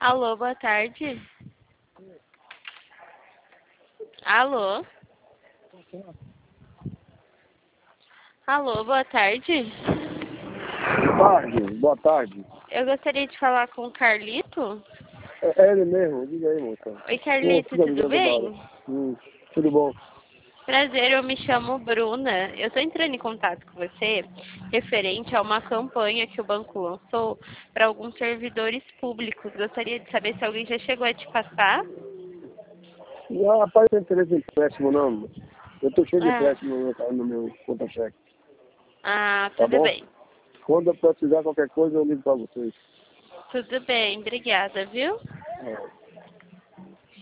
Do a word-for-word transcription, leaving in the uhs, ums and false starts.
Alô, boa tarde. Alô? Alô, boa tarde. Boa tarde, boa tarde. Eu gostaria de falar com o Carlito. É, é ele mesmo, diga aí, moça. Oi, Carlito, Fica tudo ligando bem? Hum, tudo bom. Prazer, eu me chamo Bruna. Eu estou entrando em contato com você referente a uma campanha que o banco lançou para alguns servidores públicos. Gostaria de saber se alguém já chegou a te passar. Não, rapaz, não tem interesse em empréstimo, não. Eu tô cheio de Ah, empréstimo no meu, no meu conta-cheque, ah, tá tudo bom? bem. Quando eu precisar qualquer coisa, eu ligo pra vocês. Tudo bem, obrigada, viu? É.